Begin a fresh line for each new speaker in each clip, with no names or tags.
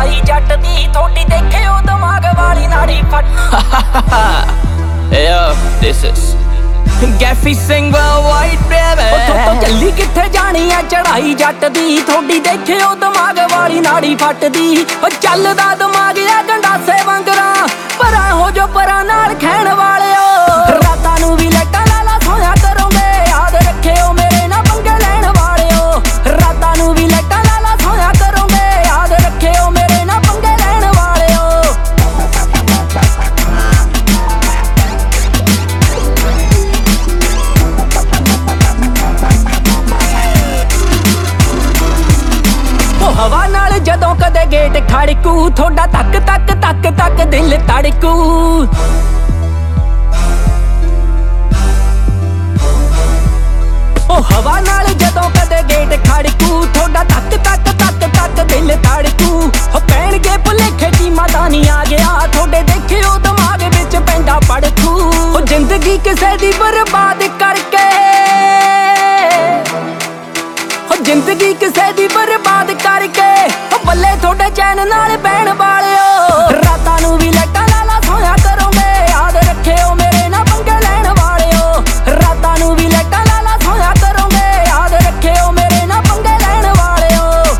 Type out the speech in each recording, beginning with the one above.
ਚੜਾਈ ਜੱਟ ਦੀ ਥੋੜੀ ਦੇਖਿਓ ਦਿਮਾਗ ਵਾਲੀ ਨਾੜੀ ਫਟ
Yo, this is Gaffy Singh Worldwide, baby।
ਉੱਥੋਂ ਚੱਲੀ ਕਿੱਥੇ ਜਾਣੀ ਆ ਚੜਾਈ ਜੱਟ ਦੀ ਥੋੜੀ ਦੇਖਿਓ ਦਿਮਾਗ ਵਾਲੀ ਨਾੜੀ ਫਟਦੀ ਉਹ ਚੱਲਦਾ ਦਿਮਾਗ ਆ ਗੰਡਾਸੇ ਵਾਂਗਰਾਂ ਪਰਾਂ ਹੋ ਜੋ ਪਰਾਂ ਨਾਲ ਖੈਣ ਵਾਲਿਓ ਰਾਤਾਂ ਨੂੰ ਵੀ ਲੈਟਾਂ ਲਾਲਾ ਸੋਇਆ ਕਰੋਗੇ ਯਾਦ ਰੱਖਿਓ ਮੇਰੇ ਨਾਲ ਪੰਗੇ ਲੈਣ ਵਾਲਿਓ ਰਾਤਾਂ ਨੂੰ ਵੀ ਲੈਟਾਂ ਲਾਲਾ ਸੋਇਆ ਕਰੋਗੇ ਯਾਦ ਰੱਖਿਓ ਮੇਰੇ ਨਾਲ ਪੰਗੇ ਲੈਣ ਵਾਲਿਓ ਹਵਾ ਨਾਲ ਜਦੋਂ ਕਦੇ ਗੇਟ ਖੜਕੂ ਥੋੜਾ ਤੱਕ ਤੱਕ ਤੱਕ ਤੱਕ ਦਿਲ ਧੜਕੂ ਉਹ ਹਵਾ ਨਾਲ ਜਦੋਂ ਕਦੇ ਗੇਟ ਖੜਕੂ ਥੋੜਾ ਤੱਕ ਤੱਕ ਤੱਕ ਤੱਕ ਦਿਲ ਧੜਕੂ ਹੋ ਪੈਣਗੇ ਭੁਲੇਖੇ ਕੀ ਮਾਤਾ ਨਹੀਂ ਆ ਗਿਆ ਥੋੜੇ ਦੇਖਿਓ ਦਿਮਾਗ ਵਿੱਚ ਪੈਂਦਾ ਪੜਕੂ ਉਹ ਜ਼ਿੰਦਗੀ ਕਿਸੇ ਦੀ ਬਰਬਾਦ ਕਰਕੇ ਜ਼ਿੰਦਗੀ ਕਿਸੇ ਦੀ ਬਰਬਾਦ ਕਰਕੇ ਉਹ ਬੱਲੇ ਤੁਹਾਡੇ ਚੈਨ ਨਾਲ ਬਹਿਣ ਵਾਲਿਓ ਰਾਤਾਂ ਨੂੰ ਵੀ ਲੈਟਾਂ ਲਾਲਾ ਸੋਇਆ ਕਰੋਗੇ ਯਾਦ ਰੱਖਿਓ ਮੇਰੇ ਨਾਲ ਪੰਗੇ ਲੈਣ ਵਾਲਿਓ ਰਾਤਾਂ ਨੂੰ ਵੀ ਲੈਟਾਂ ਲਾਲਾ ਸੋਇਆ ਕਰੋਗੇ ਯਾਦ ਰੱਖਿਓ ਮੇਰੇ ਨਾਲ ਪੰਗੇ ਲੈਣ ਵਾਲਿਓ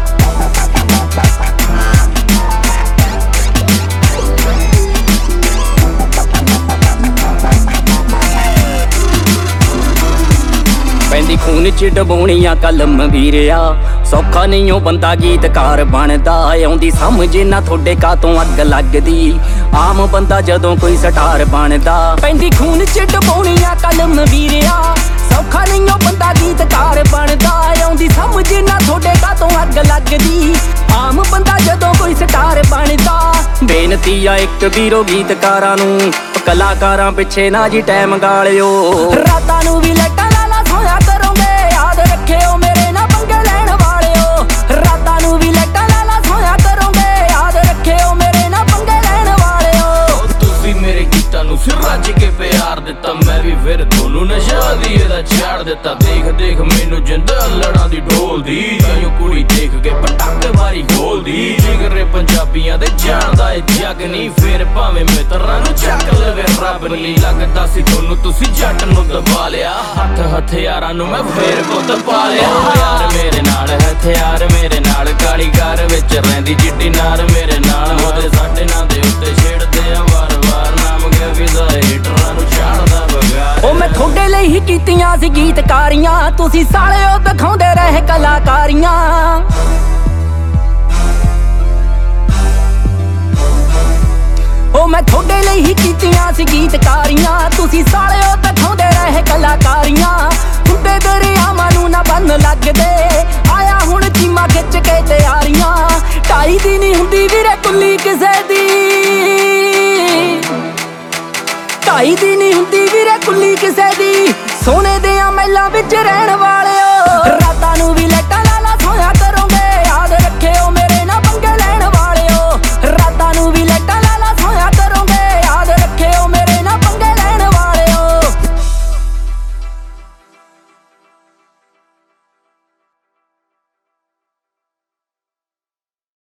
ਪੈਂਦੀ ਖੂਨ ਚ ਡਬੋਣੀਆਂ ਕਲਮ ਵੀਰਿਆ ਸੌਖਾ ਨਹੀਂ ਉਹ ਬੰਦਾ ਗੀਤਕਾਰ ਬਣਦਾ ਆਉਂਦੀ ਸਮਝ ਨਾ ਤੁਹਾਡੇ ਕਾਤੋਂ ਅੱਗ ਲੱਗਦੀ ਆਮ ਬੰਦਾ ਜਦੋਂ ਕੋਈ ਸਟਾਰ ਬਣਦਾ ਪੈਂਦੀ ਖੂਨ ਚ ਡਬੋਣੀਆਂ ਕਲਮ ਵੀਰਿਆ ਸੌਖਾ ਨਹੀਂ ਉਹ ਬੰਦਾ ਗੀਤਕਾਰ ਬਣਦਾ ਆਉਂਦੀ ਸਮਝ ਨਾ ਤੁਹਾਡੇ ਕਾਤੋਂ ਅੱਗ ਲੱਗਦੀ ਆਮ ਬੰਦਾ ਜਦੋਂ ਕੋਈ ਸਟਾਰ ਬਣਦਾ ਬੇਨਤੀ ਆ ਇੱਕ ਵੀਰੋ ਗੀਤਕਾਰਾਂ ਨੂੰ ਕਲਾਕਾਰਾਂ ਪਿੱਛੇ ਨਾ ਜੀ ਟਾਈਮ ਗਾਲਿਓ ਰਾਤਾਂ ਨੂੰ ਵੀ ਲੈਟਾਂ ਲਾਲਾ ਸੋਇਆ ਕਰੋਗੇ ਯਾਦ ਰੱਖਿਓ ਮੇਰੇ ਨਾਲ ਪੰਗੇ ਲੈਣ ਵਾਲਿਓ ਰਾਤਾਂ ਨੂੰ ਵੀ ਲੈਟਾਂ ਲਾਲਾ ਸੋਇਆ ਕਰੋਗੇ ਯਾਦ ਰੱਖਿਓ ਮੇਰੇ ਨਾਲ ਪੰਗੇ ਲੈਣ ਵਾਲਿਓ
ਤੁਸੀਂ ਮੇਰੇ ਗੀਤਾਂ ਨੂੰ ਸਿਰ ਰੱਜ ਕੇ ਪਿਆਰ ਦਿੱਤਾ ਮੈਂ ਵੀ ਫਿਰ ਤੁਹਾਨੂੰ ਨਸ਼ਾ ਦੀ ਇਹਦਾ ਛਾੜ ਦਿੱਤਾ ਦੇਖ ਦੇਖ ਮੈਨੂੰ ਜਿੰਦਾ ਲੜਾਂ ਦੀ ਢੋਲਦੀ ਜਾਇਓ ਕੁੜੀ ਦੇਖ ਕੇ ਪਟਾਕੇ ਵਾਰੀ ਖੋਲਦੀ ਜਿਗਰੇ ਪੰਜਾਬੀਆਂ ਦੇ ਜਾਣਦਾ ਏ ਜੱਗ ਨਹੀਂ ਫਿਰ ਭਾਵੇਂ ਮਿੱਤਰਾਂ ਨੂੰ ਚੱਕ ਲਵੇ ਰੱਬ ਨਹੀਂ ਲੱਗਦਾ ਸੀ ਤੁਹਾਨੂੰ ਤੁਸੀਂ ਜੱਟ ਨੂੰ ਦਬਾ ਲਿਆ ਹੱਥ ਹਥਿਆਰਾਂ ਨੂੰ ਮੈਂ ਫੇਰ ਗੁੱਤ ਪਾ ਲਿਆ ਯਾਰ ਮੇਰੇ ਨਾਲ ਹਥਿਆਰ ਮੇਰੇ ਨਾਲ ਕਾਲੀਗਰ ਵਿੱਚ ਰਹਿੰਦੀ ਜਿੱਡੀ ਨਾਰ ਮੇਰੇ ਨਾਲ ਉਹਦੇ ਸਾਡੇ ਨਾਂ ਦੇ ਉੱਤੇ ਛੇੜਦੇ ਆ ਵਾਰ-ਵਾਰ ਨਾਮ ਗਿਆ ਵਿਦਾ ਹੀਟਰਾਂ ਨੂੰ ਛਾੜਦਾ ਬਗਾਰ
ਉਹ ਮੈਂ ਤੁਹਾਡੇ ਲਈ ਹੀ ਕੀਤੀਆਂ ਸੀ ਗੀਤਕਾਰੀਆਂ ਤੁਸੀਂ ਸਾਲਿਓ ਦਿਖਾਉਂਦੇ ਰਹੇ ਕਲਾਕਾਰੀਆਂ ਉਹ ਮੈਂ ਤੁਹਾਡੇ ਲਈ ਹੀ ਕੀਤੀਆਂ ਸੀ ਗੀਤਕਾਰੀਆਂ ਤੁਸੀਂ ਸਾਲਿਓ ਦਿਖਾਉਂਦੇ ਰਹੇ ਕਲਾਕਾਰੀਆਂ ਹੁੰਦੇ ਦਰਿਆਵਾਂ ਨੂੰ ਨਾ ਬੰਨ ਲੱਗਦੇ ਆਇਆ ਹੁਣ ਚੀਮਾ ਖਿੱਚ ਕੇ ਤਿਆਰੀਆਂ ਢਾਈ ਦੀ ਨਹੀਂ ਹੁੰਦੀ ਵੀਰੇ ਕੁੱਲੀ ਕਿਸੇ ਦੀ ਢਾਈ ਦੀ ਨਹੀਂ ਹੁੰਦੀ ਵੀਰੇ ਕੁੱਲੀ ਕਿਸੇ ਦੀ ਸੋਨੇ ਦੀਆਂ ਮਹਿਲਾਂ ਵਿੱਚ ਰਹਿਣ ਵਾਲਿਓ